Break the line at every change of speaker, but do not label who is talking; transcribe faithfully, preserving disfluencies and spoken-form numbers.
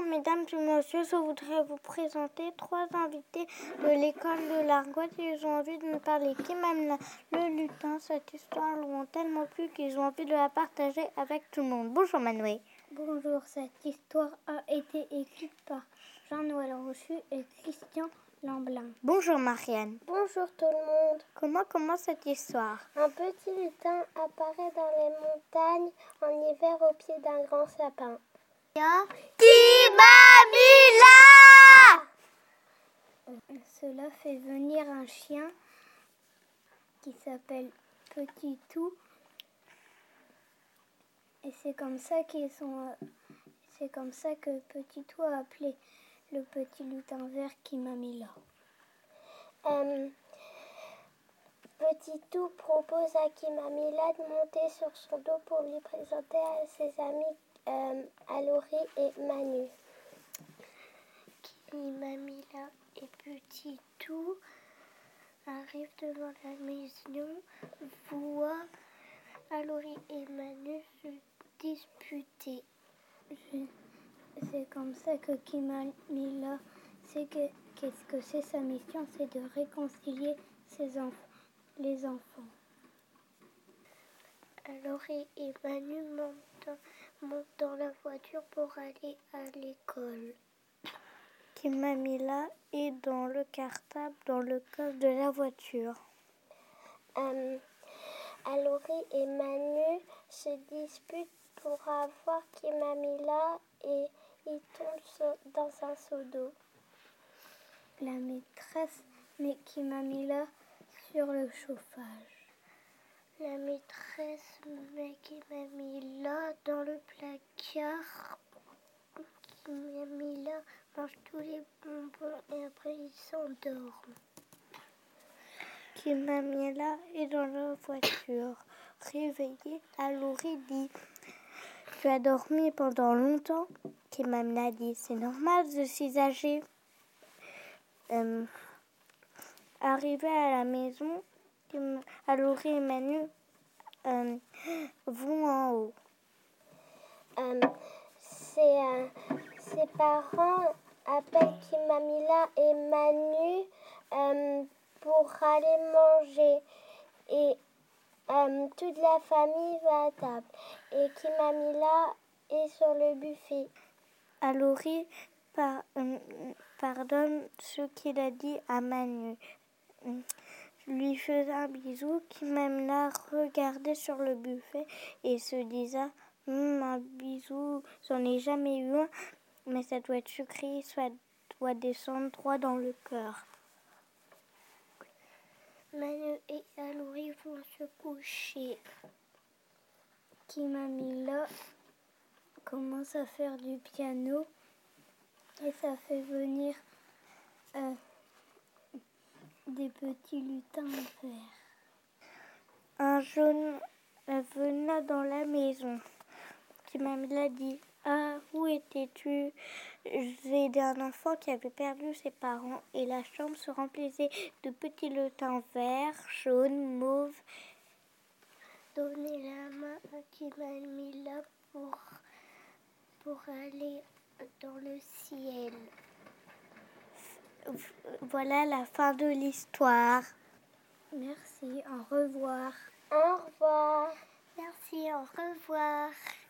mesdames et messieurs, je voudrais vous présenter trois invités de l'école de l'Argoat. Ils ont envie de nous parler. Kimamila, le lutin, cette histoire leur ont tellement plu qu'ils ont envie de la partager avec tout le monde. Bonjour Manuel.
Bonjour, cette histoire a été écrite par Jean-Noël Rochu et Christian Lamblin.
Bonjour Marianne.
Bonjour tout le monde.
Comment commence cette histoire?
Un petit lutin apparaît dans les montagnes en hiver au pied d'un grand sapin.
Kimamila!
Cela fait venir un chien qui s'appelle Petit Tout. Et c'est comme ça qu'ils sont, c'est comme ça que Petit Tout a appelé le petit lutin vert Kimamila.
Euh, Petit Tout propose à Kimamila de monter sur son dos pour lui présenter à ses amis euh, Alori et Manu.
Kimamila et Petit Tout arrivent devant la maison, voient Alori et Manu se disputer.
C'est comme ça que Kimamila sait que qu'est-ce que c'est sa mission, c'est de réconcilier ses enfants, les enfants.
Alori et Manu montent, montent dans la voiture pour aller à l'école. Kimamila est dans le cartable, dans le coffre de la voiture.
Euh, Alori et Manu se disputent pour avoir Kimamila et ils tombent dans un seau d'eau.
La maîtresse met Kimamila sur le chauffage.
La maîtresse met Kimamila dans le placard. Kimamila mange tous les bonbons et après il s'endort. Kimamila est dans la voiture. Réveillée, Alori dit: tu as dormi pendant longtemps? Kimamila dit: c'est normal, je suis âgée. Euh, arrivée à la maison, Alori et Manu euh, vont en haut.
Euh, ses, euh, ses parents appellent Kimamila et Manu euh, pour aller manger. Et euh, toute la famille va à table. Et Kimamila est sur le buffet.
Alori par, euh, pardonne ce qu'il a dit à Manu. Lui faisait un bisou. Kimamila regardait sur le buffet et se disait: hm, un bisou, j'en ai jamais eu un, mais ça doit être sucré, ça doit descendre droit dans le cœur. Manu et Alori vont se coucher.
Kimamila commence à faire du piano et ça fait venir euh, des petits lutins verts.
Un jaune venait dans la maison. Kimamila dit: ah, où étais-tu? J'ai aidé un enfant qui avait perdu ses parents et la chambre se remplissait de petits lutins verts, jaunes, mauves. Donnez la main à Kimamila pour, pour aller dans le ciel. Voilà la fin de l'histoire.
Merci, au revoir.
Au revoir.
Merci, au revoir.